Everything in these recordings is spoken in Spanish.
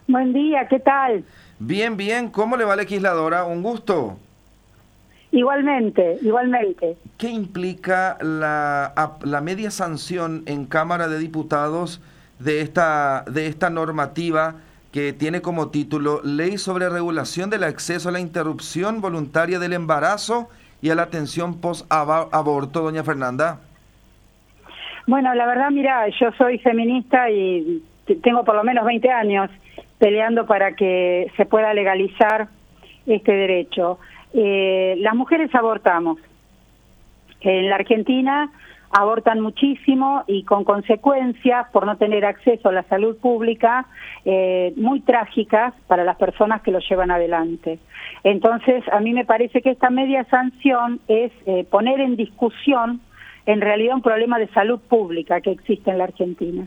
Buen día, ¿qué tal? Bien, bien. ¿Cómo le va, legisladora? Un gusto. Igualmente, igualmente. ¿Qué implica la media sanción en Cámara de Diputados de esta normativa que tiene como título Ley sobre regulación del acceso a la interrupción voluntaria del embarazo y a la atención post-aborto, doña Fernanda? Bueno, la verdad, mira, yo soy feminista y tengo por lo menos 20 años peleando para que se pueda legalizar este derecho. Las mujeres abortamos. En la Argentina abortan muchísimo y con consecuencias por no tener acceso a la salud pública muy trágicas para las personas que lo llevan adelante. Entonces, a mí me parece que esta media sanción es poner en discusión en realidad un problema de salud pública que existe en la Argentina.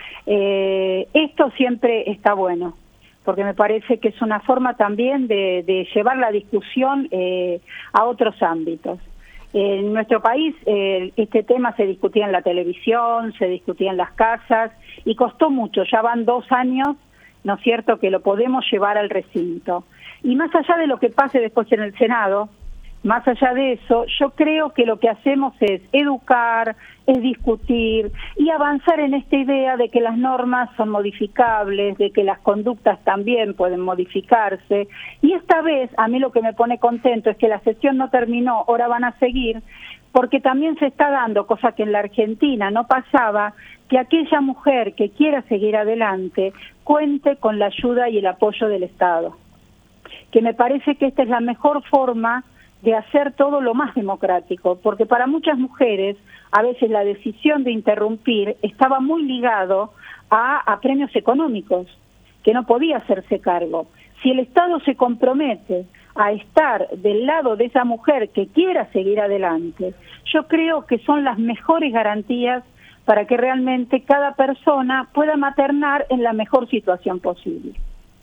Esto siempre está bueno, porque me parece que es una forma también de llevar la discusión a otros ámbitos. En nuestro país este tema se discutía en la televisión, se discutía en las casas y costó mucho, ya van 2 años, ¿no es cierto?, que lo podemos llevar al recinto. Y más allá de lo que pase después en el Senado, más allá de eso, yo creo que lo que hacemos es educar, es discutir y avanzar en esta idea de que las normas son modificables, de que las conductas también pueden modificarse. Y esta vez, a mí lo que me pone contento es que la sesión no terminó, ahora van a seguir, porque también se está dando, cosa que en la Argentina no pasaba, que aquella mujer que quiera seguir adelante cuente con la ayuda y el apoyo del Estado. Que me parece que esta es la mejor forma de hacer todo lo más democrático, porque para muchas mujeres a veces la decisión de interrumpir estaba muy ligado a premios económicos, que no podía hacerse cargo. Si el Estado se compromete a estar del lado de esa mujer que quiera seguir adelante, yo creo que son las mejores garantías para que realmente cada persona pueda maternar en la mejor situación posible.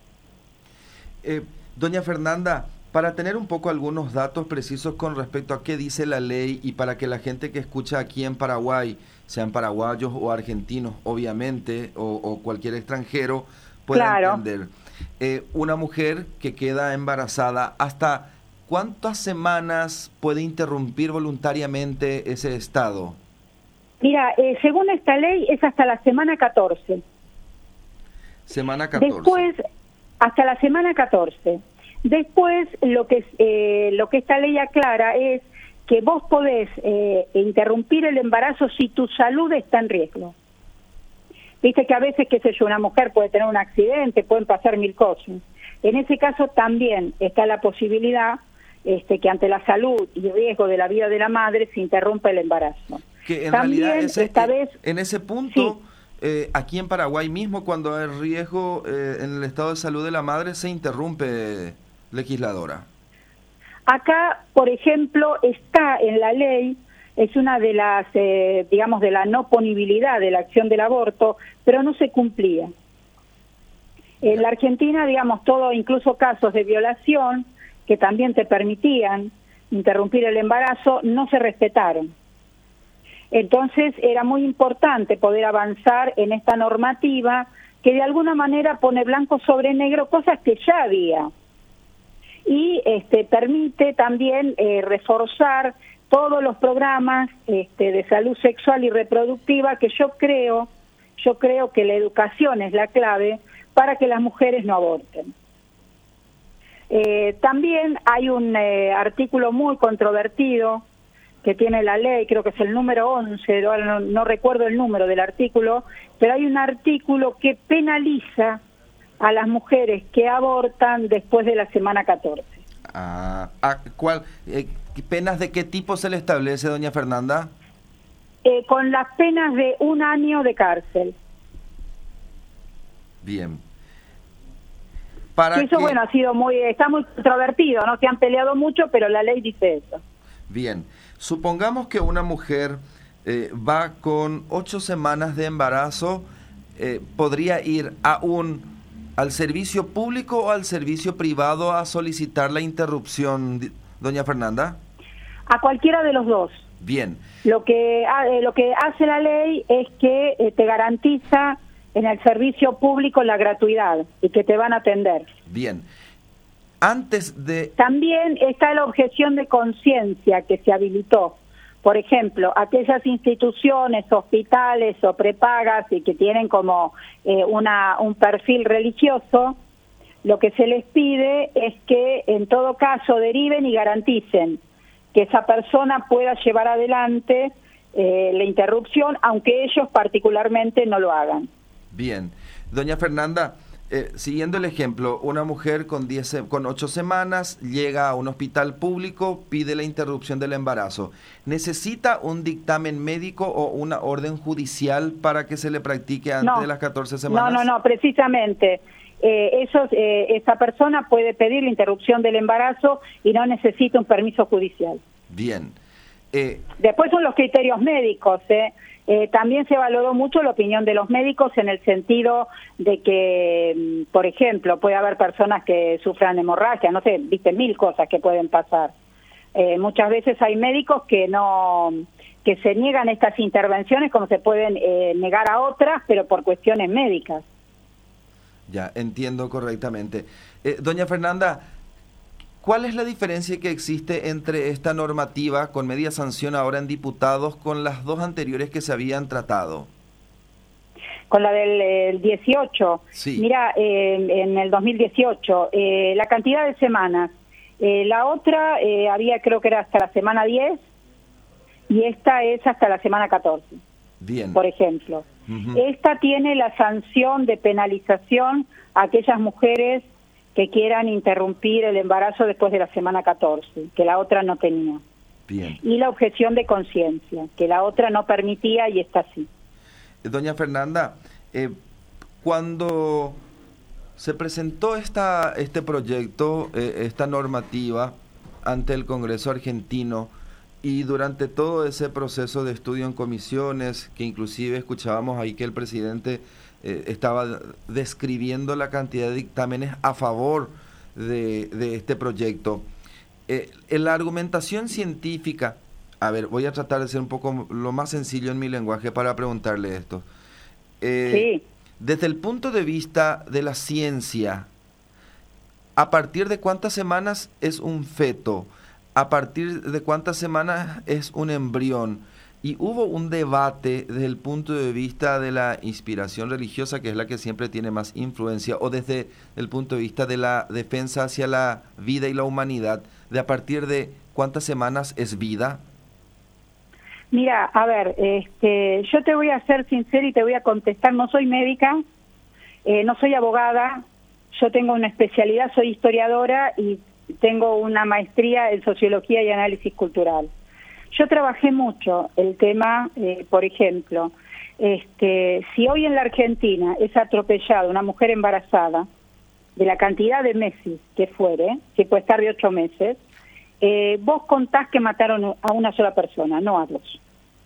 Doña Fernanda, para tener un poco algunos datos precisos con respecto a qué dice la ley y para que la gente que escucha aquí en Paraguay, sean paraguayos o argentinos, obviamente, o cualquier extranjero, pueda entender. Una mujer que queda embarazada, ¿hasta cuántas semanas puede interrumpir voluntariamente ese estado? Mira, según esta ley es hasta la semana 14. Semana 14. Después, hasta la semana 14. Después, lo que esta ley aclara es que vos podés interrumpir el embarazo si tu salud está en riesgo. Viste que a veces, qué sé yo, una mujer puede tener un accidente, pueden pasar 1000 cosas. En ese caso también está la posibilidad que ante la salud y riesgo de la vida de la madre se interrumpa el embarazo. Que en también, realidad en ese punto, sí. Aquí en Paraguay mismo, cuando hay riesgo en el estado de salud de la madre, se interrumpe, legisladora. Acá, por ejemplo, está en la ley, es una de las, digamos, de la no punibilidad de la acción del aborto, pero no se cumplía. En la Argentina, digamos, todo, incluso casos de violación, que también te permitían interrumpir el embarazo, no se respetaron. Entonces, era muy importante poder avanzar en esta normativa que de alguna manera pone blanco sobre negro cosas que ya había. Y permite también reforzar todos los programas de salud sexual y reproductiva, que yo creo que la educación es la clave para que las mujeres no aborten. También hay un artículo muy controvertido que tiene la ley, creo que es el número 11, no recuerdo el número del artículo, pero hay un artículo que penaliza a las mujeres que abortan después de la semana 14. ¿Penas de qué tipo se le establece, doña Fernanda? Con las penas de 1 año de cárcel. Bien. Eso, bueno, está muy controvertido, ¿no? Se han peleado mucho, pero la ley dice eso. Bien. Supongamos que una mujer va con 8 semanas de embarazo, ¿podría ir al servicio público o al servicio privado a solicitar la interrupción, doña Fernanda? A cualquiera de los dos. Bien. Lo que hace la ley es que te garantiza en el servicio público la gratuidad y que te van a atender. Bien. Antes de... También está la objeción de conciencia que se habilitó. Por ejemplo, aquellas instituciones, hospitales o prepagas y que tienen como un perfil religioso, lo que se les pide es que en todo caso deriven y garanticen que esa persona pueda llevar adelante la interrupción, aunque ellos particularmente no lo hagan. Bien. Doña Fernanda, siguiendo el ejemplo, una mujer con 8 semanas llega a un hospital público, pide la interrupción del embarazo. ¿Necesita un dictamen médico o una orden judicial para que se le practique antes de las 14 semanas? No, precisamente. Esa persona puede pedir la interrupción del embarazo y no necesita un permiso judicial. Bien. Después son los criterios médicos. También se valoró mucho la opinión de los médicos en el sentido de que, por ejemplo, puede haber personas que sufran hemorragia, no sé, viste, 1000 cosas que pueden pasar. Muchas veces hay médicos que se niegan estas intervenciones como se pueden negar a otras, pero por cuestiones médicas. Ya, entiendo correctamente. Doña Fernanda, ¿cuál es la diferencia que existe entre esta normativa con media sanción ahora en diputados con las dos anteriores que se habían tratado? Con la del 18. Sí. Mira, en el 2018, la cantidad de semanas. La otra creo que era hasta la semana 10 y esta es hasta la semana 14. Bien. Por ejemplo. Uh-huh. Esta tiene la sanción de penalización a aquellas mujeres que quieran interrumpir el embarazo después de la semana 14, que la otra no tenía. Bien. Y la objeción de conciencia, que la otra no permitía y esta sí. Doña Fernanda, cuando se presentó este proyecto, esta normativa ante el Congreso argentino, y durante todo ese proceso de estudio en comisiones, que inclusive escuchábamos ahí que el presidente estaba describiendo la cantidad de dictámenes a favor de este proyecto, la argumentación científica, a ver, voy a tratar de ser un poco lo más sencillo en mi lenguaje para preguntarle esto. Sí. Desde el punto de vista de la ciencia, ¿a partir de cuántas semanas es un feto? ¿A partir de cuántas semanas es un embrión? Y hubo un debate desde el punto de vista de la inspiración religiosa, que es la que siempre tiene más influencia, o desde el punto de vista de la defensa hacia la vida y la humanidad, de a partir de cuántas semanas es vida. Mira, a ver, yo te voy a ser sincera y te voy a contestar. No soy médica, no soy abogada, yo tengo una especialidad, soy historiadora y tengo una maestría en sociología y análisis cultural. Yo trabajé mucho el tema, por ejemplo, si hoy en la Argentina es atropellada una mujer embarazada, de la cantidad de meses que fuere, si puede estar de 8 meses, vos contás que mataron a una sola persona, no a dos.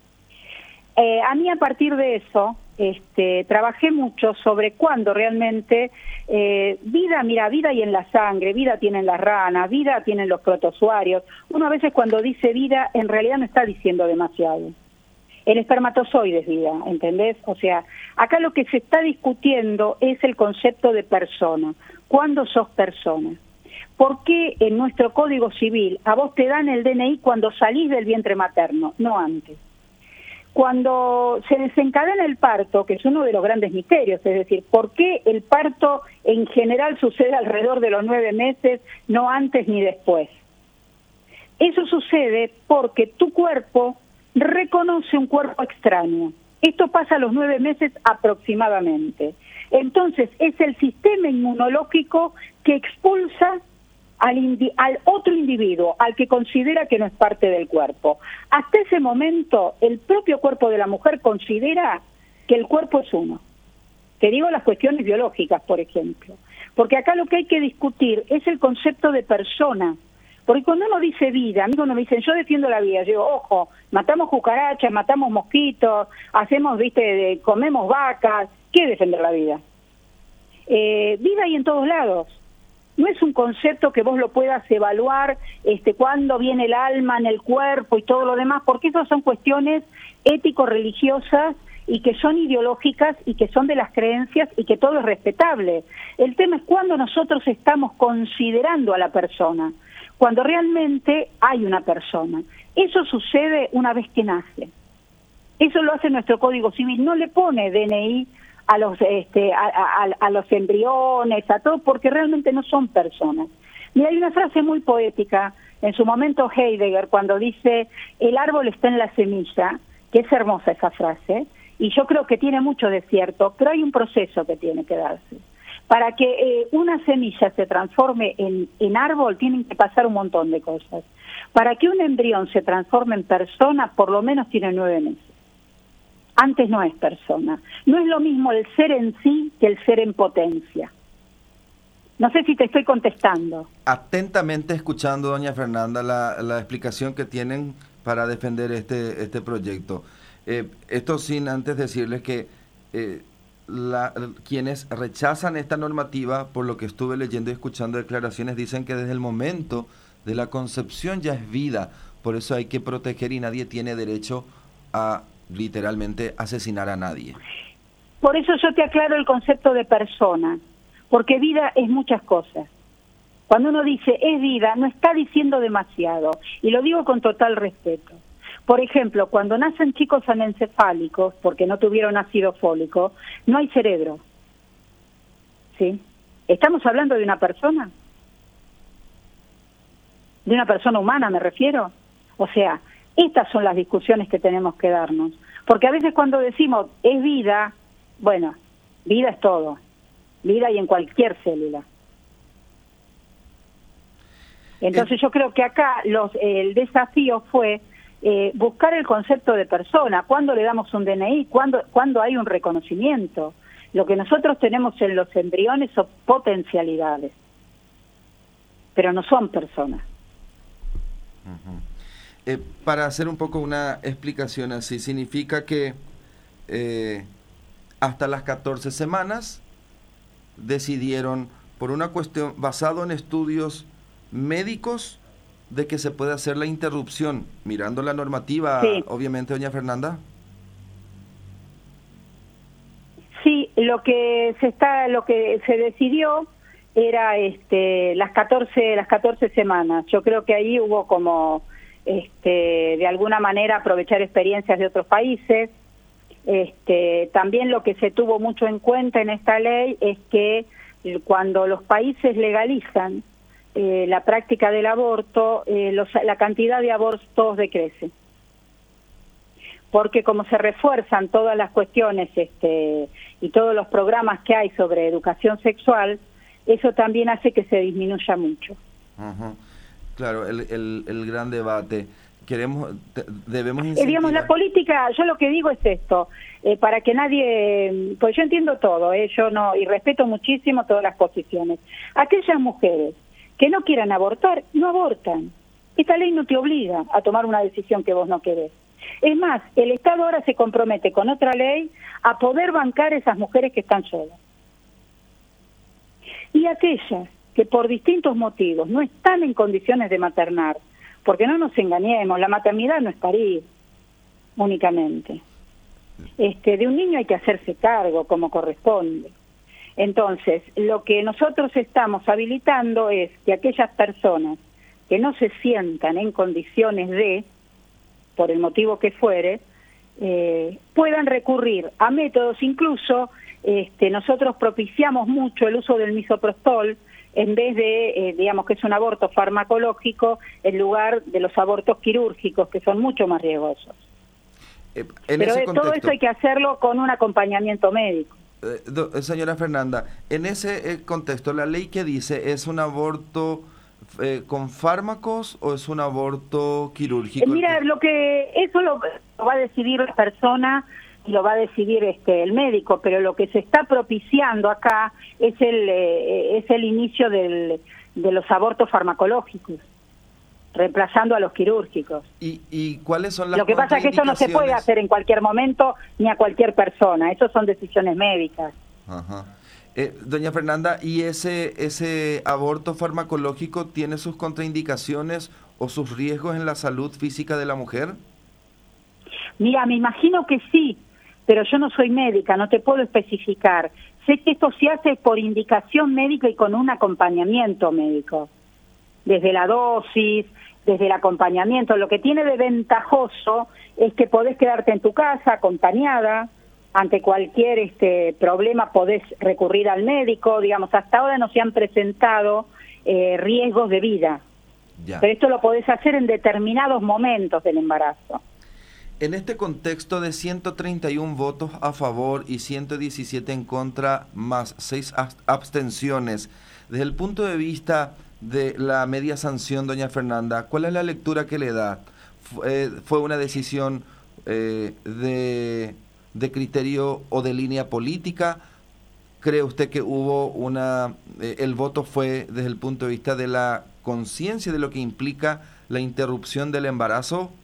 A mí a partir de eso, trabajé mucho sobre cuándo realmente vida hay en la sangre, vida tienen las ranas, vida tienen los protozoarios. Uno a veces cuando dice vida en realidad no está diciendo demasiado. El espermatozoide es vida, ¿entendés? O sea, acá lo que se está discutiendo es el concepto de persona. ¿Cuándo sos persona? ¿Por qué en nuestro Código Civil a vos te dan el DNI cuando salís del vientre materno, no antes? Cuando se desencadena el parto, que es uno de los grandes misterios, es decir, ¿por qué el parto en general sucede alrededor de los 9 meses, no antes ni después? Eso sucede porque tu cuerpo reconoce un cuerpo extraño. Esto pasa a los 9 meses aproximadamente. Entonces, es el sistema inmunológico que expulsa al otro individuo, al que considera que no es parte del cuerpo. Hasta ese momento, el propio cuerpo de la mujer considera que el cuerpo es uno. Te digo las cuestiones biológicas, por ejemplo. Porque acá lo que hay que discutir es el concepto de persona. Porque cuando uno dice vida, a mí cuando me dicen, yo defiendo la vida, yo digo, ojo, matamos cucarachas, matamos mosquitos, comemos vacas, ¿qué es defender la vida? Vida hay en todos lados. No es un concepto que vos lo puedas evaluar cuándo viene el alma en el cuerpo y todo lo demás, porque esas son cuestiones ético-religiosas y que son ideológicas y que son de las creencias y que todo es respetable. El tema es cuando nosotros estamos considerando a la persona, cuando realmente hay una persona. Eso sucede una vez que nace. Eso lo hace nuestro Código Civil, no le pone DNI a los a los embriones, a todo, porque realmente no son personas. Mira, hay una frase muy poética, en su momento Heidegger, cuando dice, el árbol está en la semilla, que es hermosa esa frase, y yo creo que tiene mucho de cierto, pero hay un proceso que tiene que darse. Para que una semilla se transforme en árbol, tienen que pasar un montón de cosas. Para que un embrión se transforme en persona, por lo menos tiene 9 meses. Antes no es persona. No es lo mismo el ser en sí que el ser en potencia. No sé si te estoy contestando. Atentamente escuchando, doña Fernanda, la explicación que tienen para defender este proyecto. Esto sin antes decirles que quienes rechazan esta normativa, por lo que estuve leyendo y escuchando declaraciones, dicen que desde el momento de la concepción ya es vida, por eso hay que proteger y nadie tiene derecho a literalmente asesinar a nadie. Por eso yo te aclaro el concepto de persona, porque vida es muchas cosas. Cuando uno dice es vida, no está diciendo demasiado, y lo digo con total respeto. Por ejemplo, cuando nacen chicos anencefálicos, porque no tuvieron ácido fólico, no hay cerebro. ¿Sí? ¿Estamos hablando de una persona? ¿De una persona humana me refiero? O sea, estas son las discusiones que tenemos que darnos. Porque a veces cuando decimos es vida, bueno, vida es todo. Vida y en cualquier célula. Entonces yo creo que acá el desafío fue buscar el concepto de persona, cuándo le damos un DNI, cuándo hay un reconocimiento. Lo que nosotros tenemos en los embriones son potencialidades, pero no son personas. Para hacer un poco una explicación así, significa que hasta las 14 semanas decidieron, por una cuestión basado en estudios médicos, de que se puede hacer la interrupción, mirando la normativa, sí. Obviamente, doña Fernanda. Sí, lo que se decidió era las 14 semanas. Yo creo que ahí hubo como de alguna manera aprovechar experiencias de otros países. También lo que se tuvo mucho en cuenta en esta ley es que cuando los países legalizan la práctica del aborto, la cantidad de abortos decrece. Porque como se refuerzan todas las cuestiones y todos los programas que hay sobre educación sexual, eso también hace que se disminuya mucho. Uh-huh. Claro, el gran debate. Debemos incentivar. Digamos, la política, yo lo que digo es esto, para que nadie, pues yo entiendo todo, yo no, y respeto muchísimo todas las posiciones. Aquellas mujeres que no quieran abortar, no abortan. Esta ley no te obliga a tomar una decisión que vos no querés. Es más, el Estado ahora se compromete con otra ley a poder bancar a esas mujeres que están solas. Y aquellas que por distintos motivos no están en condiciones de maternar, porque no nos engañemos, la maternidad no es parir únicamente. De un niño hay que hacerse cargo como corresponde. Entonces, lo que nosotros estamos habilitando es que aquellas personas que no se sientan en condiciones de, por el motivo que fuere, puedan recurrir a métodos, incluso nosotros propiciamos mucho el uso del misoprostol en vez de, digamos que es un aborto farmacológico, en lugar de los abortos quirúrgicos, que son mucho más riesgosos. Pero todo eso hay que hacerlo con un acompañamiento médico. Señora Fernanda, en ese contexto, ¿la ley que dice es un aborto con fármacos o es un aborto quirúrgico? Mira, eso lo va a decidir la persona y lo va a decidir el médico, pero lo que se está propiciando acá es el inicio de los abortos farmacológicos, reemplazando a los quirúrgicos. ¿Y cuáles son las Lo que pasa es que eso no se puede hacer en cualquier momento ni a cualquier persona, eso son decisiones médicas. Ajá. Doña Fernanda, ¿y ese aborto farmacológico tiene sus contraindicaciones o sus riesgos en la salud física de la mujer? Mira, me imagino que sí, pero yo no soy médica, no te puedo especificar. Sé que esto se hace por indicación médica y con un acompañamiento médico, desde la dosis, desde el acompañamiento. Lo que tiene de ventajoso es que podés quedarte en tu casa acompañada, ante cualquier problema podés recurrir al médico. Digamos, hasta ahora no se han presentado riesgos de vida, pero esto lo podés hacer en determinados momentos del embarazo. En este contexto de 131 votos a favor y 117 en contra, más 6 abstenciones, desde el punto de vista de la media sanción, doña Fernanda, ¿cuál es la lectura que le da? ¿Fue una decisión de criterio o de línea política? ¿Cree usted que hubo el voto fue desde el punto de vista de la conciencia de lo que implica la interrupción del embarazo?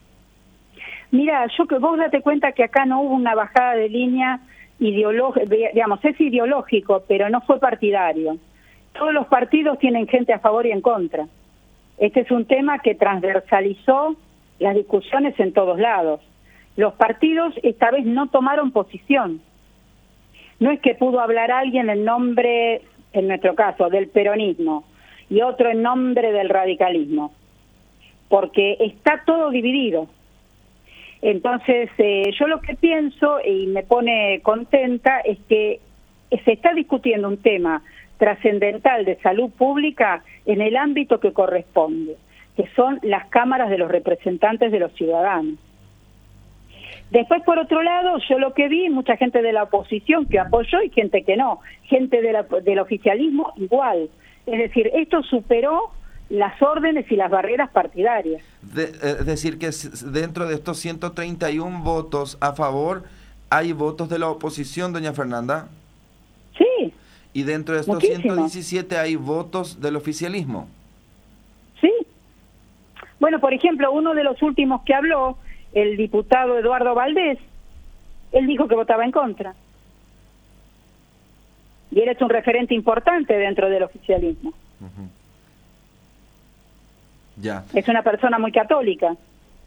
Mira, vos date cuenta que acá no hubo una bajada de línea ideológica, digamos, es ideológico, pero no fue partidario. Todos los partidos tienen gente a favor y en contra. Este es un tema que transversalizó las discusiones en todos lados. Los partidos esta vez no tomaron posición. No es que pudo hablar alguien en nombre, en nuestro caso, del peronismo y otro en nombre del radicalismo, porque está todo dividido. Entonces, yo lo que pienso y me pone contenta es que se está discutiendo un tema trascendental de salud pública en el ámbito que corresponde, que son las cámaras de los representantes de los ciudadanos. Después, por otro lado, yo lo que vi, mucha gente de la oposición que apoyó y gente que no, gente del oficialismo igual. Es decir, esto superó las órdenes y las barreras partidarias. Es decir, que dentro de estos 131 votos a favor, ¿hay votos de la oposición, doña Fernanda? Sí. ¿Y dentro de estos muchísimo. 117 hay votos del oficialismo? Sí. Bueno, por ejemplo, uno de los últimos que habló, el diputado Eduardo Valdés, él dijo que votaba en contra. Y él es un referente importante dentro del oficialismo. Uh-huh. Ya. Es una persona muy católica.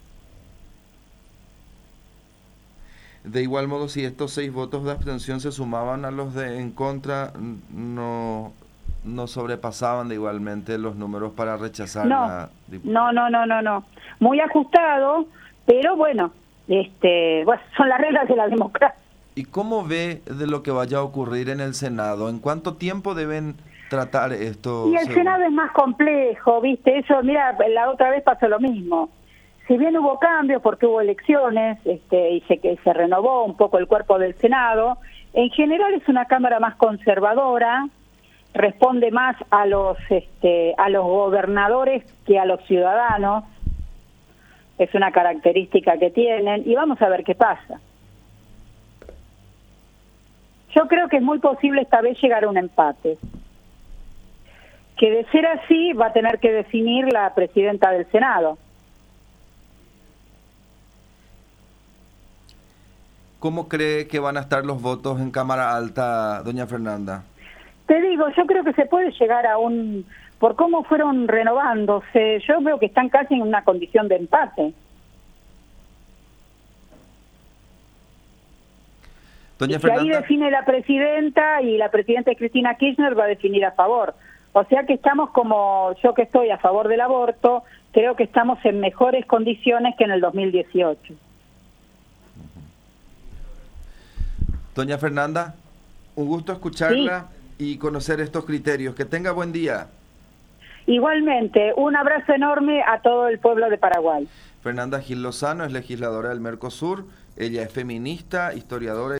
De igual modo, si estos 6 votos de abstención se sumaban a los de en contra, no sobrepasaban de igualmente los números para rechazar la diputada. No. Muy ajustado, pero bueno, son las reglas de la democracia. ¿Y cómo ve de lo que vaya a ocurrir en el Senado? ¿En cuánto tiempo deben tratar esto? Y el Senado es más complejo, ¿viste? Eso, mira, la otra vez pasó lo mismo. Si bien hubo cambios porque hubo elecciones y se renovó un poco el cuerpo del Senado, en general es una Cámara más conservadora, responde más a los gobernadores que a los ciudadanos. Es una característica que tienen y vamos a ver qué pasa. Yo creo que es muy posible esta vez llegar a un empate. Que de ser así va a tener que definir la presidenta del Senado. ¿Cómo cree que van a estar los votos en Cámara Alta, doña Fernanda? Te digo, yo creo que se puede llegar a por cómo fueron renovándose, yo veo que están casi en una condición de empate. Doña y Fernanda, ahí define la presidenta y la presidenta Cristina Kirchner va a definir a favor. O sea que estamos como yo que estoy a favor del aborto, creo que estamos en mejores condiciones que en el 2018. Doña Fernanda, un gusto escucharla y conocer estos criterios. Que tenga buen día. Igualmente, un abrazo enorme a todo el pueblo de Paraguay. Fernanda Gil Lozano es legisladora del Mercosur, ella es feminista, historiadora.